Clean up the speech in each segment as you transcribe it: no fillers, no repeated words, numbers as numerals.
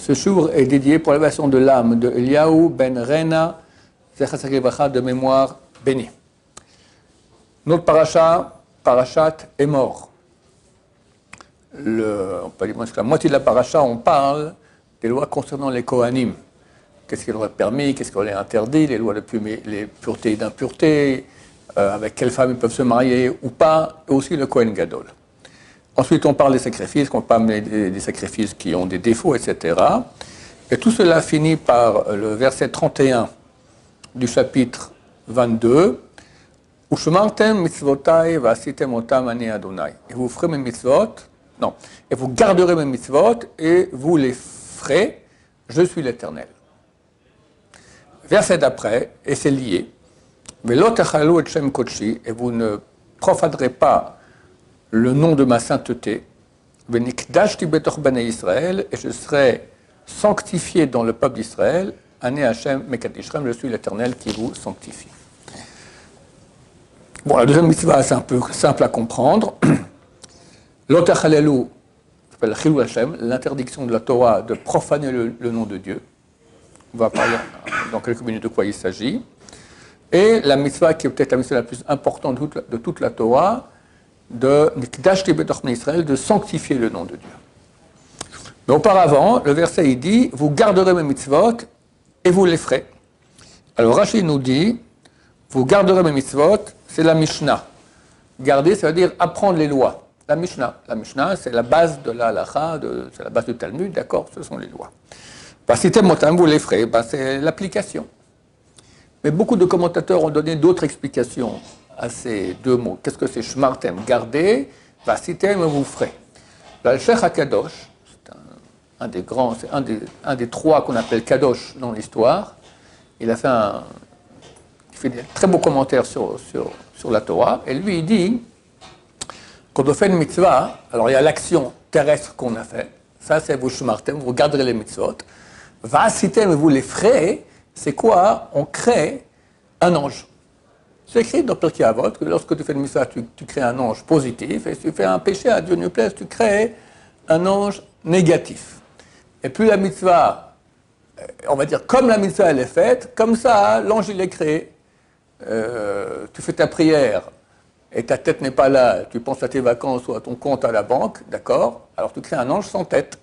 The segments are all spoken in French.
Ce jour est dédié pour l'élévation de l'âme de Eliaou ben Rena, Zecher Tzedek de mémoire bénie. Notre parachat est mort. On peut dire que la moitié de la paracha, on parle des lois concernant les Kohanim. Qu'est-ce qu'il leur est permis, qu'est-ce qu'il leur est interdit, les lois de les puretés et d'impureté, avec quelles femmes ils peuvent se marier ou pas, et aussi le Kohen Gadol. Ensuite, on parle des sacrifices, on parle des sacrifices qui ont des défauts, etc. Et tout cela finit par le verset 31 du chapitre 22. Ushmartem mitzvotai v'asitem otam ani Adonai. Et vous ferez mes mitzvot, non, et vous garderez mes mitzvot, et vous les ferez, je suis l'Éternel. Verset d'après, et c'est lié, Velo techalu et shem kodshi, et vous ne profanerez pas le nom de ma sainteté, Venikdashti betoch bnei Israël, et je serai sanctifié dans le peuple d'Israël, Ani Hashem mekadishrem, je suis l'Éternel qui vous sanctifie. Bon, la deuxième mitzvah, c'est un peu simple à comprendre. L'otachalelu, s'appelle Chilul Hashem, l'interdiction de la Torah de profaner le nom de Dieu. On va parler dans quelques minutes de quoi il s'agit. Et la mitzvah qui est peut-être la mitzvah la plus importante de toute la Torah, de Nikdashti betoch bnei Israël, de sanctifier le nom de Dieu. Mais auparavant, le verset il dit, vous garderez mes mitzvot et vous les ferez. Alors Rashi nous dit, vous garderez mes mitzvot, c'est la Mishnah. Garder, ça veut dire apprendre les lois. La Mishnah, c'est la base de la halacha, c'est la base du Talmud, d'accord, ce sont les lois. Si vous les ferez, c'est l'application. Mais beaucoup de commentateurs ont donné d'autres explications à ces deux mots. Qu'est-ce que c'est shmartem, garder, vasitem, vous ferez. Le Sheikh HaKadosh, c'est un des grands, c'est un des trois qu'on appelle Kadosh dans l'histoire. Il a fait des très beaux commentaires sur la Torah, et lui il dit, quand on fait une mitzvah, alors il y a l'action terrestre qu'on a fait, ça c'est vous shmartem, vous garderez les mitzvot, vasitem, vous les ferez, c'est quoi? On crée un ange. C'est écrit dans Pirkei Avot que lorsque tu fais une mitzvah, tu crées un ange positif, et si tu fais un péché à Dieu ne plaise, tu crées un ange négatif. Et plus la mitzvah, on va dire comme la mitzvah elle est faite, comme ça l'ange il est créé. Tu fais ta prière et ta tête n'est pas là, tu penses à tes vacances ou à ton compte à la banque, d'accord? Alors tu crées un ange sans tête.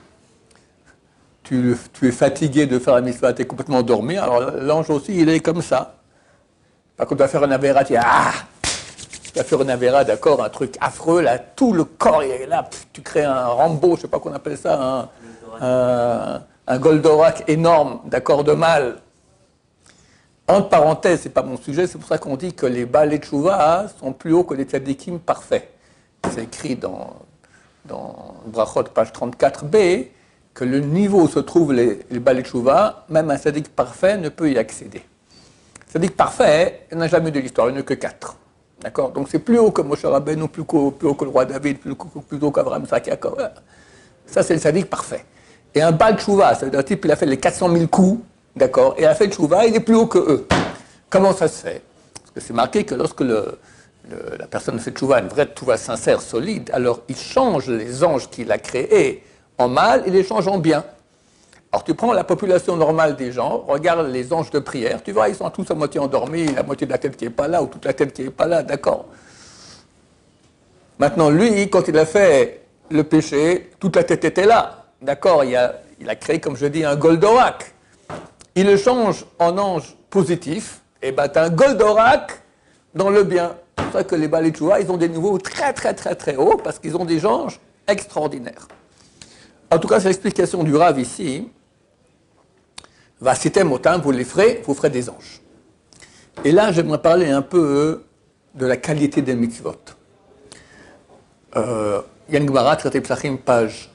Tu es fatigué de faire la mitzvah, tu es complètement endormi, alors l'ange aussi il est comme ça. Par contre, tu vas faire un avéra, tu vas faire un avéra, d'accord, un truc affreux, là, tout le corps il est là, tu crées un Rambo, je ne sais pas qu'on appelle ça, un Goldorak énorme, d'accord, de mal. Entre parenthèses, c'est pas mon sujet, c'est pour ça qu'on dit que les Baalei Teshuvah sont plus hauts que les tzadikim parfaits. C'est écrit dans Brachot, page 34b, que le niveau où se trouvent les Baalei Teshuvah, même un tzadik parfait ne peut y accéder. Tzadik parfait, il n'y en a jamais eu de l'histoire, il n'y en a que 4. D'accord? Donc c'est plus haut que Moshe Rabbeinu, plus haut que le roi David, plus haut qu'Abraham, Jacob. Ça, c'est le tzadik parfait. Et un Baal Teshuvah, ça veut dire un type, il a fait les 400 000 coups, d'accord, et a fait Teshuvah, il est plus haut que eux. Comment ça se fait? Parce que c'est marqué que lorsque la personne fait Teshuvah, une vraie Teshuvah sincère, solide, alors il change les anges qu'il a créés en mal, il les change en bien. Alors tu prends la population normale des gens, regarde les anges de prière, tu vois, ils sont tous à moitié endormis, la moitié de la tête qui n'est pas là, ou toute la tête qui n'est pas là, d'accord. Maintenant, lui, quand il a fait le péché, toute la tête était là, d'accord, il a créé, comme je dis, un Goldorak. Il le change en ange positif, et ben tu as un Goldorak dans le bien. C'est pour ça que les Baalei Teshuvah, ils ont des niveaux très très très très hauts, parce qu'ils ont des anges extraordinaires. En tout cas, c'est l'explication du Rav ici. Vasitem otam, vous les ferez, vous ferez des anges. Et là, j'aimerais parler un peu de la qualité des mitzvot. Il y a une Gemara, traité Psachim, page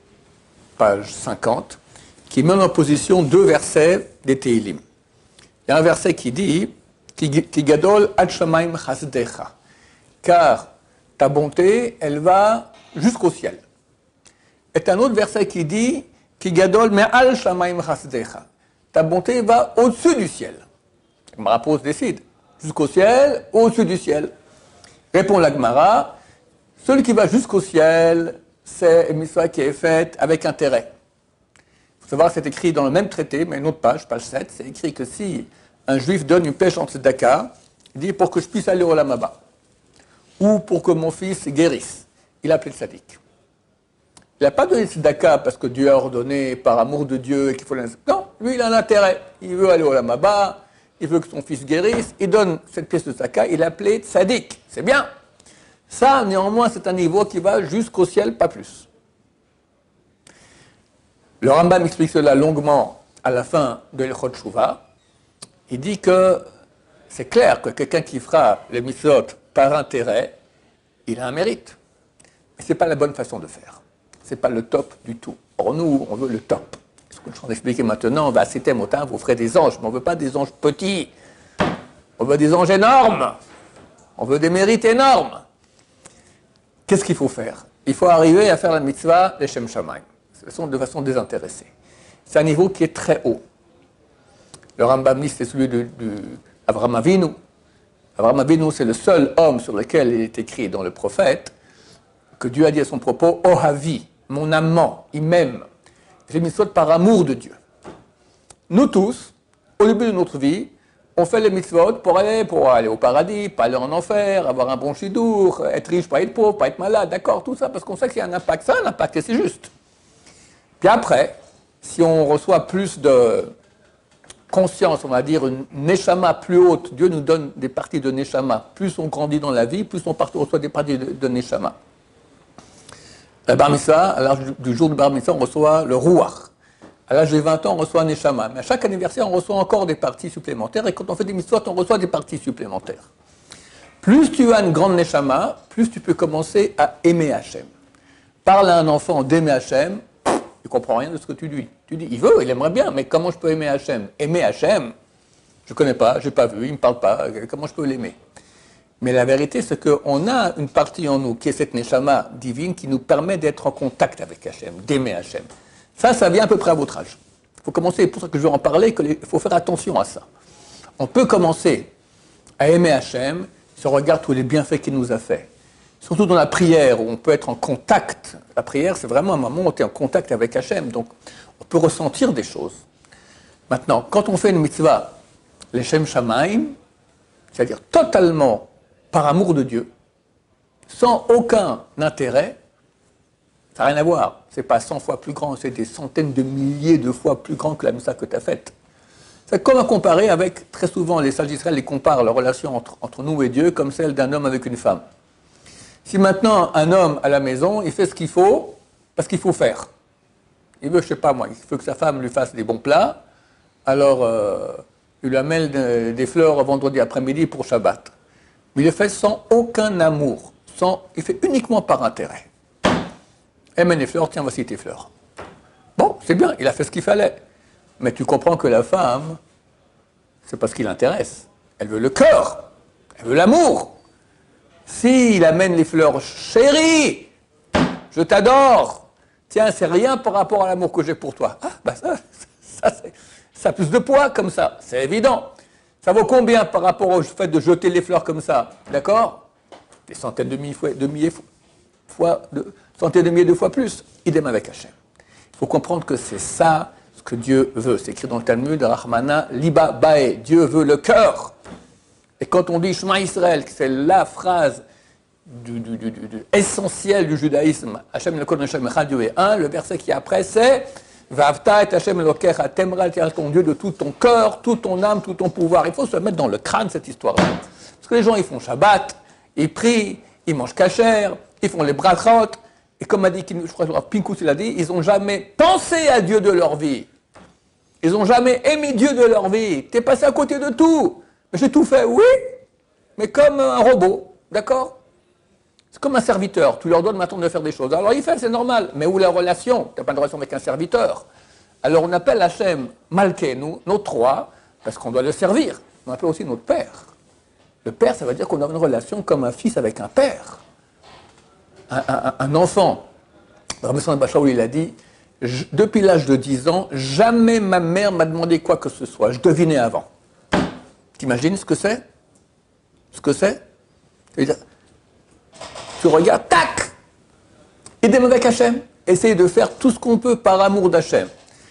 50, qui met en position deux versets des Tehilim. Il y a un verset qui dit Ki gadol ad shamayim chasdecha, car ta bonté, elle va jusqu'au ciel. Et un autre verset qui dit Ki gadol me'al shamayim chasdecha, ta bonté va au-dessus du ciel. La Gemara pose décide, jusqu'au ciel, au-dessus du ciel. Répond la Gemara, celui qui va jusqu'au ciel, c'est une mitzvah qui est faite avec intérêt. Il faut savoir que c'est écrit dans le même traité, mais une autre page, page 7, c'est écrit que si un juif donne une pêche en tzedaka, il dit pour que je puisse aller au Lamaba, ou pour que mon fils guérisse, il a appelé le tzaddik. Il n'a pas donné tzedaka parce que Dieu a ordonné par amour de Dieu et qu'il faut l'inscrire. Non, lui il a un intérêt, il veut aller au Lamaba, il veut que son fils guérisse, il donne cette pièce de tzedaka, il l'a appelé tzaddik, c'est bien. Ça, néanmoins, c'est un niveau qui va jusqu'au ciel, pas plus. Le Rambam explique cela longuement à la fin de l'Echot Shuvah. Il dit que c'est clair que quelqu'un qui fera les mitzvot par intérêt, il a un mérite. Mais ce n'est pas la bonne façon de faire. Ce n'est pas le top du tout. Or, nous, on veut le top. Ce que je suis en train d'expliquer maintenant, bah, c'était motin, vous ferez des anges, mais on ne veut pas des anges petits. On veut des anges énormes. On veut des mérites énormes. Qu'est-ce qu'il faut faire? Il faut arriver à faire la mitzvah des Shem Shamayim. De façon désintéressée. C'est un niveau qui est très haut. Le Rambam dit c'est celui d'Avraham Avinu. Avraham Avinu, c'est le seul homme sur lequel il est écrit dans le prophète que Dieu a dit à son propos, « Ohavi, mon amant, il m'aime. » C'est une mitzvot par amour de Dieu. Nous tous, au début de notre vie, on fait les mitzvot pour aller au paradis, pas aller en enfer, avoir un bon chidour, être riche, pas être pauvre, pas être malade, d'accord, tout ça, parce qu'on sait qu'il y a un impact. Ça a un impact et c'est juste. Puis après, si on reçoit plus de conscience, on va dire une neshama plus haute, Dieu nous donne des parties de neshama, plus on grandit dans la vie, plus on reçoit des parties de neshama. La bar mitzvah, à l'âge du jour du bar mitzvah, on reçoit le ruach. À l'âge de 20 ans, on reçoit un neshama. Mais à chaque anniversaire, on reçoit encore des parties supplémentaires. Et quand on fait des mitzvot, on reçoit des parties supplémentaires. Plus tu as une grande neshama, plus tu peux commencer à aimer Hachem. Parle à un enfant d'aimer Hachem, il ne comprend rien de ce que tu dis. Tu dis, il veut, il aimerait bien, mais comment je peux aimer Hachem? Aimer Hachem, je ne connais pas, je n'ai pas vu, il ne me parle pas, comment je peux l'aimer? Mais la vérité, c'est qu'on a une partie en nous, qui est cette neshama divine, qui nous permet d'être en contact avec Hachem, d'aimer Hachem. Ça vient à peu près à votre âge. Il faut commencer, c'est pour ça que je veux en parler, il faut faire attention à ça. On peut commencer à aimer Hachem si on regarde tous les bienfaits qu'il nous a fait. Surtout dans la prière, où on peut être en contact. La prière, c'est vraiment un moment où on est en contact avec Hachem. Donc, on peut ressentir des choses. Maintenant, quand on fait une mitzvah, les Shem Shamayim, c'est-à-dire totalement par amour de Dieu, sans aucun intérêt, ça n'a rien à voir. Ce n'est pas 100 fois plus grand, c'est des centaines de milliers de fois plus grand que la mitzvah que tu as faite. C'est comme à comparer avec, très souvent, les sages d'Israël, ils comparent la relation entre nous et Dieu comme celle d'un homme avec une femme. Si maintenant un homme à la maison, il fait ce qu'il faut, parce qu'il faut faire. Il veut, je ne sais pas moi, il veut que sa femme lui fasse des bons plats, alors il lui amène des fleurs vendredi après-midi pour Shabbat. Mais il le fait sans aucun amour, il fait uniquement par intérêt. Amène les fleurs, tiens, voici tes fleurs. Bon, c'est bien, il a fait ce qu'il fallait. Mais tu comprends que la femme, c'est pas ce qui l'intéresse. Elle veut le cœur, elle veut l'amour. S'il amène les fleurs, chérie, je t'adore, tiens, c'est rien par rapport à l'amour que j'ai pour toi. Ah, bah ça a plus de poids comme ça, c'est évident. Ça vaut combien par rapport au fait de jeter les fleurs comme ça, d'accord? Des centaines de milliers de fois plus. Idem avec Hachem. Il faut comprendre que c'est ça ce que Dieu veut. C'est écrit dans le Talmud, Rahmana Liba Bae. Dieu veut le cœur. Et quand on dit Shema Israël, c'est la phrase essentielle du judaïsme, Hachem le Hashem Echad, Dieu est un, le verset qui est après c'est Vavta et Hachem Elokecha, t'aimeras ton Dieu de tout ton cœur, toute ton âme, tout ton pouvoir. Il faut se mettre dans le crâne cette histoire-là. Parce que les gens, ils font Shabbat, ils prient, ils mangent kasher, ils font les brachot, et comme a dit, je crois que Pinkus il a dit, ils n'ont jamais pensé à Dieu de leur vie. Ils n'ont jamais aimé Dieu de leur vie. T'es passé à côté de tout. Mais j'ai tout fait, oui, mais comme un robot, d'accord? C'est comme un serviteur, tu leur donnes maintenant de faire des choses. Alors il fait, c'est normal, mais où la relation? Tu n'as pas de relation avec un serviteur. Alors on appelle Hachem Malkeinu, notre roi, parce qu'on doit le servir. On appelle aussi notre père. Le père, ça veut dire qu'on a une relation comme un fils avec un père. Un enfant. Rabbi Sandra Bachaoul, il a dit, depuis l'âge de 10 ans, jamais ma mère m'a demandé quoi que ce soit. Je devinais avant. T'imagines ce que c'est? Ce que c'est? Tu regardes, tac! Idem avec Hachem. Essaye de faire tout ce qu'on peut par amour d'Hachem.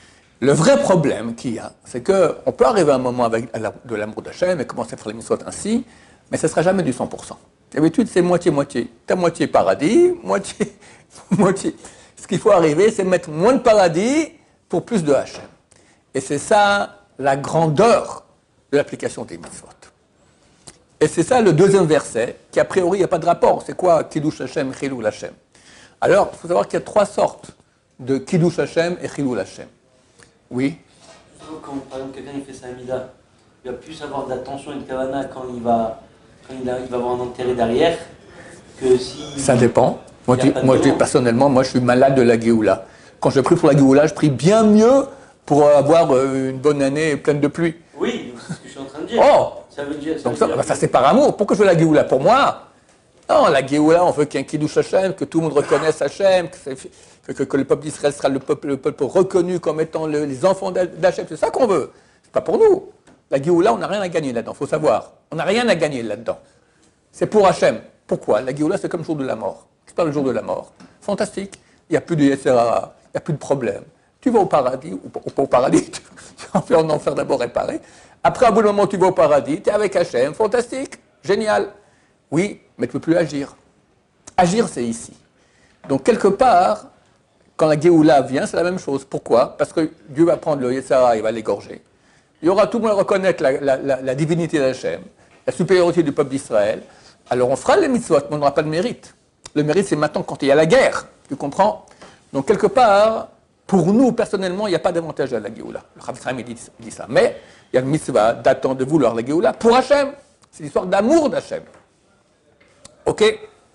Le vrai problème qu'il y a, c'est qu'on peut arriver à un moment avec de l'amour d'Hachem et commencer à faire les mitzvot ainsi, mais ce ne sera jamais du 100%. D'habitude, c'est moitié-moitié. T'as moitié paradis, moitié, moitié. Ce qu'il faut arriver, c'est mettre moins de paradis pour plus de Hachem. Et c'est ça la grandeur de l'application des mitzvot. Et c'est ça le deuxième verset, qui a priori, il n'y a pas de rapport. C'est quoi Kiddush Hashem, Chilul Hashem? Alors, il faut savoir qu'il y a 3 sortes de Kiddush Hashem et Chilul Hashem. Oui. Quand par exemple quelqu'un il fait sa Amida, il va plus avoir d'attention et de kavana quand il va avoir un enterré derrière que si. Ça dépend. Moi, je dis personnellement, moi je suis malade de la Géoula. Quand je prie pour la Géoula, je prie bien mieux pour avoir une bonne année pleine de pluie. Oui, c'est ce que je suis en train de dire. Oh, ça veut dire. Donc ça c'est par amour. Pourquoi je veux la Géoula? Pour moi? Non, la Géoula, on veut qu'il y ait un Kiddush Hashem, que tout le monde reconnaisse Hashem, que le peuple d'Israël sera le peuple reconnu comme étant les enfants d'Hachem. C'est ça qu'on veut. C'est pas pour nous. La Géoula, on n'a rien à gagner là-dedans, il faut savoir. On n'a rien à gagner là-dedans. C'est pour Hachem. Pourquoi? La Géoula, c'est comme le jour de la mort. C'est pas le jour de la mort. Fantastique. Il n'y a plus de Yetzirah, il n'y a plus de problème. Tu vas au paradis, ou pas au paradis, tu vas faire en enfer d'abord réparer. Après, à bout de moment, tu vas au paradis, tu es avec Hachem, fantastique, génial. Oui, mais tu ne peux plus agir. Agir, c'est ici. Donc, quelque part, quand la Géoula vient, c'est la même chose. Pourquoi? Parce que Dieu va prendre le Yetzirah, il va l'égorger. Il y aura tout le monde à reconnaître la divinité d'Hachem, la supériorité du peuple d'Israël. Alors, on fera les mitzvot, mais on n'aura pas de mérite. Le mérite, c'est maintenant quand il y a la guerre. Tu comprends? Donc, quelque part, pour nous, personnellement, il n'y a pas d'avantage à la Géoula. Le Rav Israël dit ça. Mais il y a le mitzvah d'attendre de vouloir la Géoula pour Hachem. C'est l'histoire d'amour d'Hachem. Ok?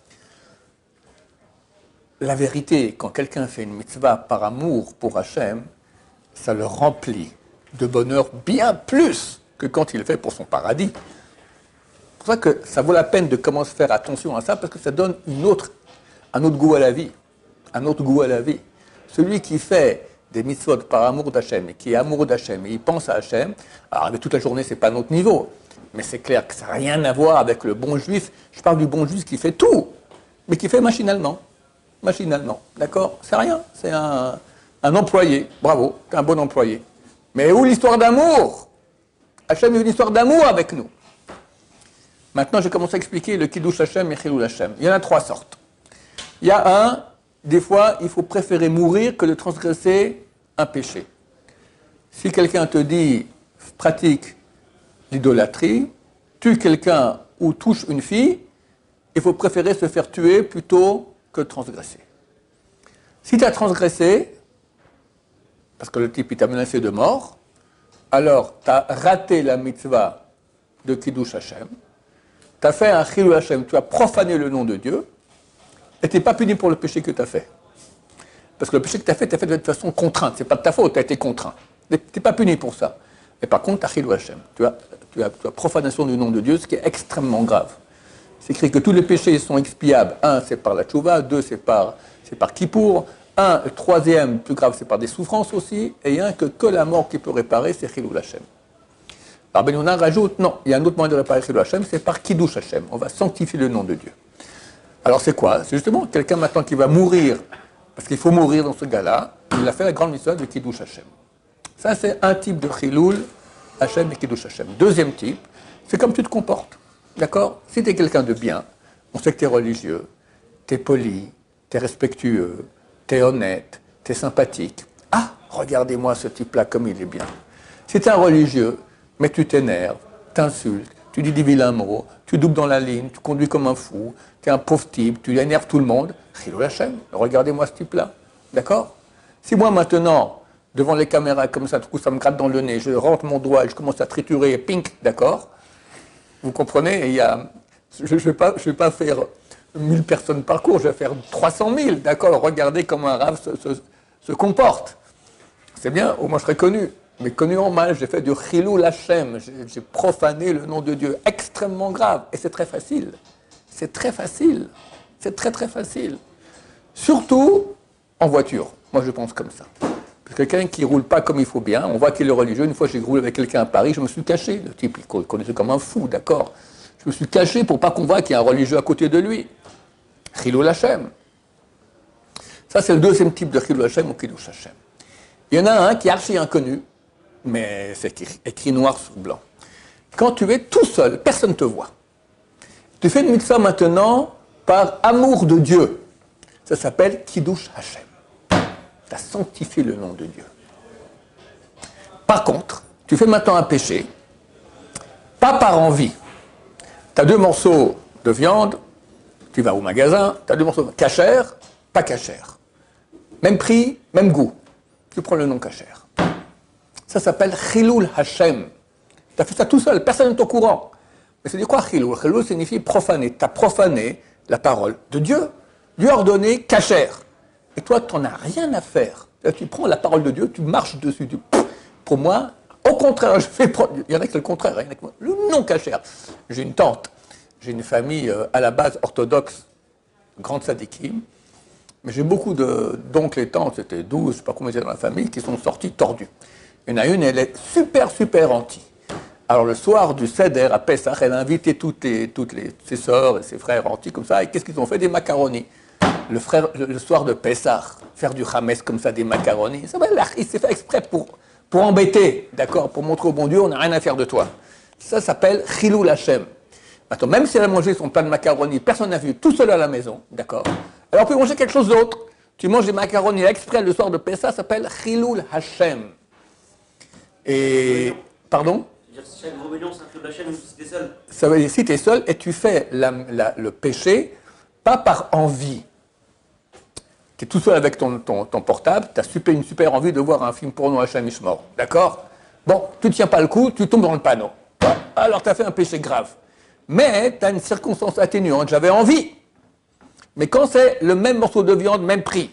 La vérité, quand quelqu'un fait une mitzvah par amour pour Hachem, ça le remplit de bonheur bien plus que quand il le fait pour son paradis. C'est pour ça que ça vaut la peine de commencer à faire attention à ça, parce que ça donne un autre goût à la vie. Un autre goût à la vie. Celui qui fait des mitzvot par amour d'Hachem, et qui est amoureux d'Hachem, et il pense à Hachem, alors toute la journée, c'est pas notre niveau. Mais c'est clair que ça n'a rien à voir avec le bon juif. Je parle du bon juif qui fait tout, mais qui fait machinalement. Machinalement, d'accord? C'est rien, c'est un employé. Bravo, c'est un bon employé. Mais où l'histoire d'amour? Hachem est une histoire d'amour avec nous. Maintenant, j'ai commencé à expliquer le Kiddush Hashem et Chilul Hashem. Il y en a 3 sortes. Il y a des fois, il faut préférer mourir que de transgresser un péché. Si quelqu'un te dit, pratique l'idolâtrie, tue quelqu'un ou touche une fille, il faut préférer se faire tuer plutôt que transgresser. Si tu as transgressé, parce que le type t'a menacé de mort, alors tu as raté la mitzvah de Kiddush Hashem, tu as fait un Chilul Hashem, tu as profané le nom de Dieu, et tu n'es pas puni pour le péché que tu as fait. Parce que le péché que tu as fait de toute façon contrainte, ce n'est pas de ta faute, tu as été contraint. Tu n'es pas puni pour ça. Et par contre, tu as Chilul Hashem, tu as profanation du nom de Dieu, ce qui est extrêmement grave. C'est écrit que tous les péchés sont expiables. 1, c'est par la tchouva, 2, c'est par Kippour. 1, le 3e, plus grave, c'est par des souffrances aussi. Et il y a un que la mort qui peut réparer, c'est Chilul Hashem. Alors Ben Yonah rajoute, non, il y a un autre moyen de réparer Chilul Hashem, c'est par Kiddush Hashem. On va sanctifier le nom de Dieu. Alors c'est quoi? C'est justement quelqu'un maintenant qui va mourir, parce qu'il faut mourir dans ce cas-là, il a fait la grande mission de Kiddush Hashem. Ça, c'est un type de Chilul Hashem et Kiddush Hashem. Deuxième type, c'est comme tu te comportes. D'accord? Si tu es quelqu'un de bien, on sait que tu es religieux, tu es poli, tu es respectueux, tu es honnête, tu es sympathique. Ah, regardez-moi ce type-là comme il est bien. Si tu es un religieux, mais tu t'énerves, tu insultes, tu dis des vilains mots, tu doubles dans la ligne, tu conduis comme un fou, tu es un pauvre type, tu énerves tout le monde, Chilul Hashem, regardez-moi ce type-là. D'accord? Si moi maintenant, devant les caméras comme ça, du coup ça me gratte dans le nez, je rentre mon doigt et je commence à triturer, pink, d'accord? Vous comprenez? Je ne vais pas faire 1000 personnes par cours, je vais faire 300 000, d'accord? Regardez comment un rave se comporte. C'est bien, au moins je serai connu. Mais connu en mal, j'ai fait du Chilul Hashem, j'ai profané le nom de Dieu, extrêmement grave. Et c'est très facile. C'est très facile. C'est très très facile. Surtout en voiture. Moi je pense comme ça. Parce que quelqu'un qui ne roule pas comme il faut bien, on voit qu'il est religieux. Une fois j'ai roulé avec quelqu'un à Paris, je me suis caché. Le type, il connaissait comme un fou, d'accord? Je me suis caché pour pas qu'on voit qu'il y a un religieux à côté de lui. Chilul Hashem. Ça c'est le deuxième type de Chilul Hashem ou Kiddush Hashem. Il y en a un qui est archi inconnu, mais c'est écrit noir sur blanc. Quand tu es tout seul, personne ne te voit. Tu fais une mitzvah maintenant par amour de Dieu. Ça s'appelle Kiddush Hashem. Tu as sanctifié le nom de Dieu. Par contre, tu fais maintenant un péché, pas par envie. Tu as 2 morceaux de viande, tu vas au magasin, tu as 2 morceaux cachère, pas cachère. Même prix, même goût. Tu prends le nom cachère. Ça s'appelle Chilul Hashem. Tu as fait ça tout seul, personne n'est au courant. Mais c'est dit quoi Chilul? Chilul signifie profaner. Tu as profané la parole de Dieu. Dieu a ordonné cachère. Et toi, tu n'en as rien à faire. Tu prends la parole de Dieu, tu marches dessus. Pour moi, au contraire, il y en a qui c'est le contraire. Il y en a qui, le non cachère. J'ai une tante, j'ai une famille à la base orthodoxe, grande sadikim. Mais j'ai beaucoup d'oncles et tantes, c'était 12, je ne sais pas combien c'était dans la famille, qui sont sortis tordus. Il y en a une, elle est super anti. Alors le soir du Seder à Pessah, elle a invité ses sœurs et ses frères anti comme ça, et qu'est-ce qu'ils ont fait? Des macaronis. Le soir de Pessah, faire du Hametz comme ça, des macaronis, il s'est fait exprès pour embêter, d'accord, pour montrer au bon Dieu, on n'a rien à faire de toi. Ça s'appelle Chilul Hashem. Maintenant, même si elle a mangé son plat de macaronis, personne n'a vu, tout seul à la maison, d'accord. Alors on peut manger quelque chose d'autre. Tu manges des macaronis exprès le soir de Pessah, ça s'appelle Chilul Hashem. Et... Pardon? Chaque rébellion, c'est un Chilul Hashem, si t'es seul. Ça veut dire si tu es seul et tu fais le péché, pas par envie. Tu es tout seul avec ton portable, tu as une super envie de voir un film porno Hashem Ishmor, d'accord? Bon, tu ne tiens pas le coup, tu tombes dans le panneau. Alors tu as fait un péché grave. Mais tu as une circonstance atténuante, j'avais envie. Mais quand c'est le même morceau de viande, même prix,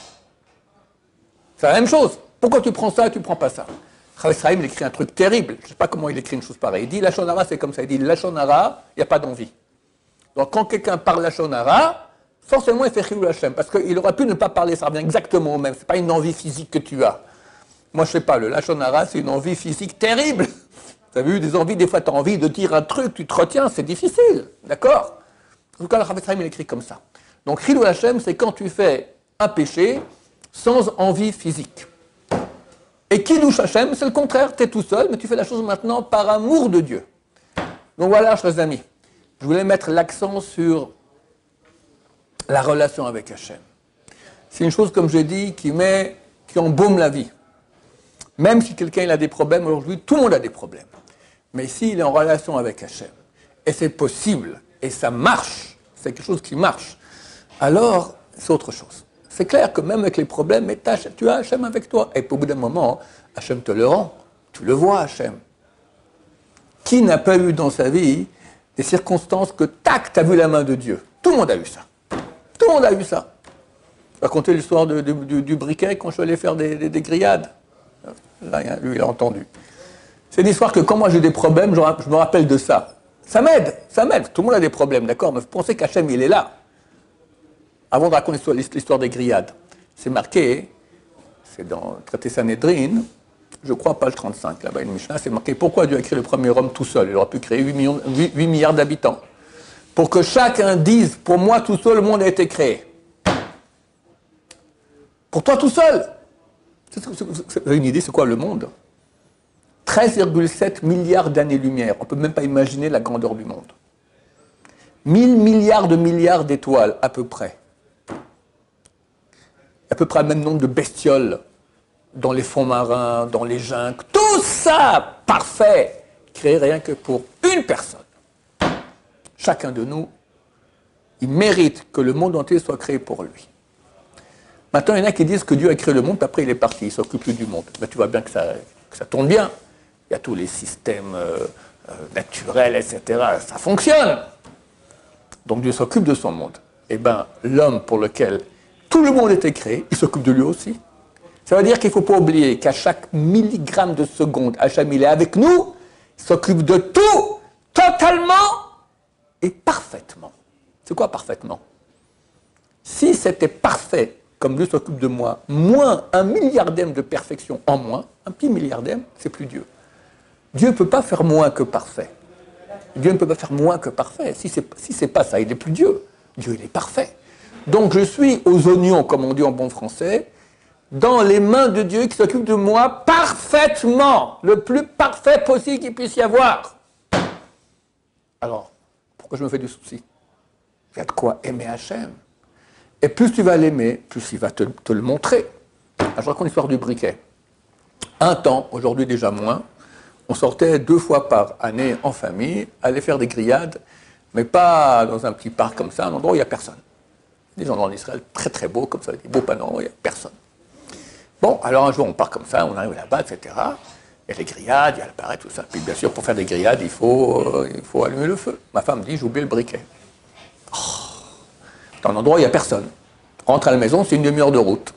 c'est la même chose. Pourquoi tu prends ça et tu ne prends pas ça? Chavetz Chaim, il écrit un truc terrible. Je ne sais pas comment il écrit une chose pareille. Il dit Lachon Hara, c'est comme ça. Il dit Lachon Hara, il n'y a pas d'envie. Donc quand quelqu'un parle Lachon Hara, forcément il fait Chilul Hashem. Parce qu'il aurait pu ne pas parler, ça revient exactement au même. Ce n'est pas une envie physique que tu as. Moi, je ne sais pas, le Lachon Hara, c'est une envie physique terrible. Tu as vu, des envies, des fois tu as envie de dire un truc, tu te retiens, c'est difficile. D'accord? En tout cas, le Chavetz Chaim, il écrit comme ça. Donc, Chilul Hashem, c'est quand tu fais un péché sans envie physique. Et Kiddush Hashem, c'est le contraire. Tu es tout seul, mais tu fais la chose maintenant par amour de Dieu. Donc voilà, chers amis, je voulais mettre l'accent sur la relation avec Hashem. C'est une chose, comme je dis, qui embaume la vie. Même si quelqu'un a des problèmes, aujourd'hui, tout le monde a des problèmes. Mais s'il est en relation avec Hashem, et c'est possible, et ça marche, c'est quelque chose qui marche, alors c'est autre chose. C'est clair que même avec les problèmes, mais tu as Hashem avec toi. Et au bout d'un moment, Hashem te le rend. Tu le vois, Hashem. Qui n'a pas eu dans sa vie des circonstances que, tac, tu as vu la main de Dieu? Tout le monde a eu ça. Tout le monde a eu ça. Je vais raconter l'histoire du briquet quand je suis allé faire des grillades. Là, lui, il a entendu. C'est une histoire que quand moi j'ai des problèmes, je me rappelle de ça. Ça m'aide. Tout le monde a des problèmes, d'accord? Mais vous pensez qu'Hachem, il est là. Avant de raconter l'histoire des grillades, c'est marqué, c'est dans le traité Sanhedrin, je crois pas le 35, là-bas, une Mishnah, c'est marqué pourquoi Dieu a créé le premier homme tout seul. Il aurait pu créer 8 milliards d'habitants. Pour que chacun dise, pour moi tout seul, le monde a été créé. Pour toi tout seul. Vous avez une idée, c'est quoi le monde? 13,7 milliards d'années-lumière. On ne peut même pas imaginer la grandeur du monde. 1000 milliards d'étoiles, à peu près. À peu près le même nombre de bestioles dans les fonds marins, dans les jungles. Tout ça, parfait, créé rien que pour une personne. Chacun de nous, il mérite que le monde entier soit créé pour lui. Maintenant, il y en a qui disent que Dieu a créé le monde, puis après il est parti, il ne s'occupe plus du monde. Mais tu vois bien que ça tourne bien. Il y a tous les systèmes naturels, etc. Ça fonctionne. Donc Dieu s'occupe de son monde. Eh bien, l'homme pour lequel tout le monde était créé, il s'occupe de lui aussi. Ça veut dire qu'il ne faut pas oublier qu'à chaque milligramme de seconde, Hachem, il est avec nous, il s'occupe de tout, totalement et parfaitement. C'est quoi parfaitement? Si c'était parfait, comme Dieu s'occupe de moi, moins 1 milliardième de perfection en moins, un petit milliardième, c'est plus Dieu. Dieu ne peut pas faire moins que parfait. Dieu ne peut pas faire moins que parfait. Si c'est pas ça, il n'est plus Dieu. Dieu, il est parfait. Donc je suis aux oignons, comme on dit en bon français, dans les mains de Dieu qui s'occupe de moi parfaitement, le plus parfait possible qu'il puisse y avoir. Alors, pourquoi je me fais du souci? Il y a de quoi aimer Hachem. Et plus tu vas l'aimer, plus il va te le montrer. Alors, je raconte l'histoire du briquet. Un temps, aujourd'hui déjà moins, on sortait 2 fois par année en famille, aller faire des grillades, mais pas dans un petit parc comme ça, un endroit où il n'y a personne. Des endroits en Israël très très beaux, comme ça, des beaux panorama où il n'y a personne. Bon, alors un jour on part comme ça, on arrive là-bas, etc. Il y a les grillades, il y a le pareil, tout ça. Puis bien sûr, pour faire des grillades, il faut allumer le feu. Ma femme dit, j'ai oublié le briquet. Oh, dans un endroit où il n'y a personne. Rentre à la maison, c'est une demi-heure de route.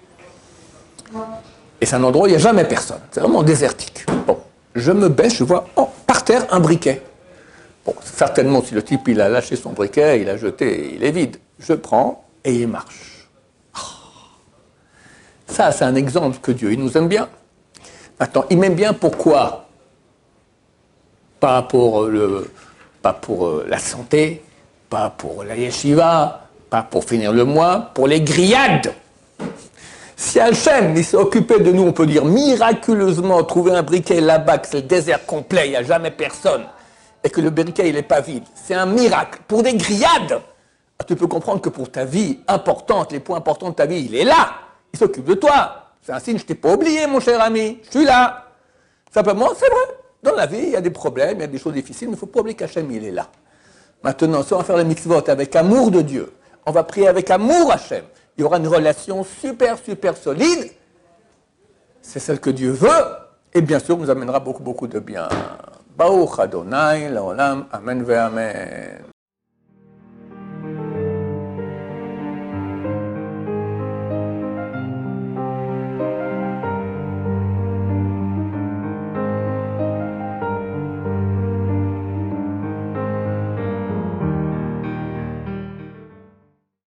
Et c'est un endroit où il n'y a jamais personne. C'est vraiment désertique. Bon, je me baisse, je vois par terre un briquet. Bon, certainement, si le type il a lâché son briquet, il a jeté, il est vide. Je prends et il marche. Oh. Ça, c'est un exemple que Dieu, il nous aime bien. Maintenant, il m'aime bien pourquoi? Pas pour la santé, pas pour la yeshiva, pas pour finir le mois, pour les grillades. Si Hachem il s'est occupé de nous, on peut dire miraculeusement, trouver un briquet là-bas, que c'est le désert complet, il n'y a jamais personne, et que le briquet il n'est pas vide, c'est un miracle. Pour des grillades, tu peux comprendre que pour ta vie importante, les points importants de ta vie, il est là, il s'occupe de toi. C'est un signe, je ne t'ai pas oublié, mon cher ami, je suis là. Simplement, c'est vrai, dans la vie, il y a des problèmes, il y a des choses difficiles, mais il ne faut pas oublier qu'Hachem, il est là. Maintenant, si on va faire les mitzvot avec amour de Dieu, on va prier avec amour Hachem, il y aura une relation super, super solide. C'est celle que Dieu veut. Et bien sûr, nous amènera beaucoup, beaucoup de bien. Baruch Adonai, Laolam, Amen ve Amen.